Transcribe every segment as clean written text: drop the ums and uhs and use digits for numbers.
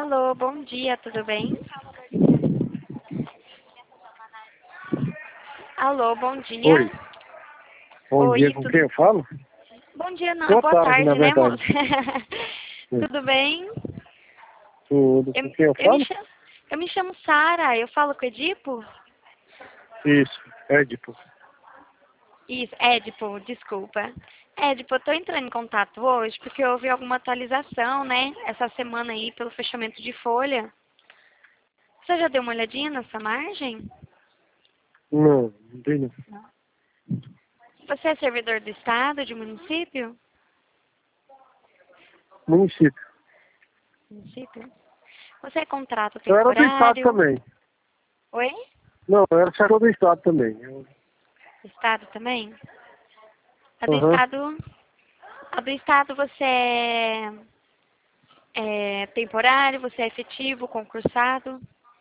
Alô, bom dia, tudo bem? Alô, bom dia. Oi. Bom dia, Oi, com quem eu falo? Bom dia não, é Boa boa tarde, na tarde, né, moço? verdade. Sim. Tudo bem? Tudo. Eu, Com quem eu eu me falo? chamo, eu me chamo Sara, eu falo com o Edipo? Isso, Édipo. Isso, Edipo, desculpa. Edipo, eu tô entrando em contato hoje porque houve alguma atualização, né, essa semana aí pelo fechamento de folha. Você já deu uma olhadinha nessa margem? Não tem não. Você é servidor do estado, de município? Município. Município? Você é contrato Eu era do estado temporário? também. Oi? Não, eu era servidor do estado também. Estado também? Aham. A do estado você é temporário, você é efetivo, concursado?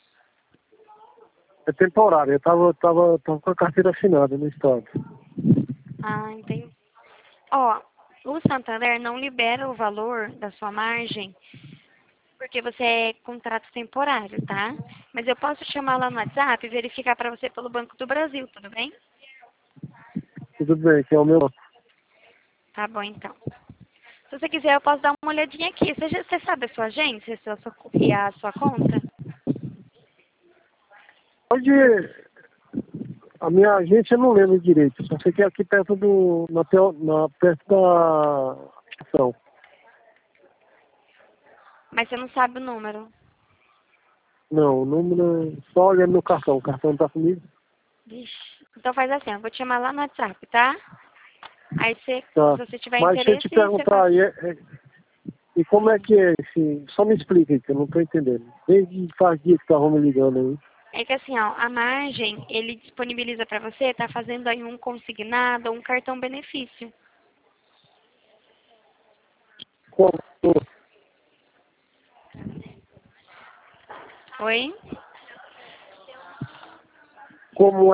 É temporário. Eu tava com a carteira assinada no estado. Ah, entendi. Ó, o Santander não libera o valor da sua margem porque você é contrato temporário, tá? Mas eu posso te chamar lá no WhatsApp e verificar para você pelo Banco do Brasil, tudo bem? Tudo bem, que é o meu. Tá bom, então. Se você quiser, eu posso dar uma olhadinha aqui. Você sabe a sua agência e a sua conta? Pode. A minha agência eu não lembro direito. Só sei que é aqui perto do. Perto da estação. Mas você não sabe o número. Não, o número. Só olhando no cartão. O cartão tá comigo. Vixe. Então faz assim, eu vou te chamar lá no WhatsApp, tá? Aí você, se Tá. você tiver Mas se eu interesse, te você vai. perguntar aí, e como é que é esse. Só me explica aí, que eu não tô entendendo. Desde faz dias que estavam me ligando aí. É que assim, ó, a margem, ele disponibiliza para você, tá fazendo aí um consignado ou um cartão benefício. Como, Oi? como